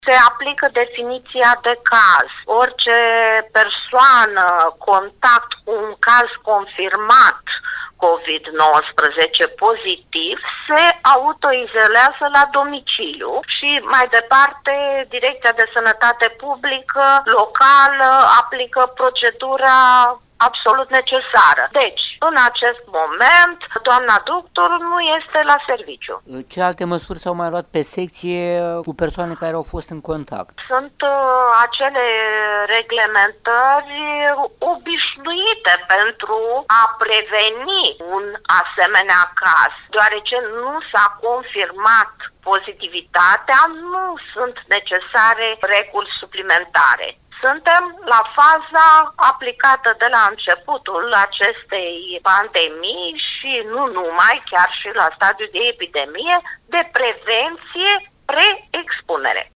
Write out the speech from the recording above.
Se aplică definiția de caz. Orice persoană, contact cu un caz confirmat COVID-19 pozitiv, se autoizolează la domiciliu și mai departe Direcția de Sănătate Publică locală aplică procedura absolut necesară. Deci, în acest moment, doamna doctor nu este la serviciu. Ce alte măsuri s-au mai luat pe secție cu persoane care au fost în contact? Sunt acele reglementări obișnuite pentru a preveni un asemenea caz, deoarece nu s-a confirmat pozitivitatea, nu sunt necesare reguli suplimentare. Suntem la faza aplicată de la începutul acestei pandemii și nu numai, chiar și la stadiul de epidemie, de prevenție pre-expunere.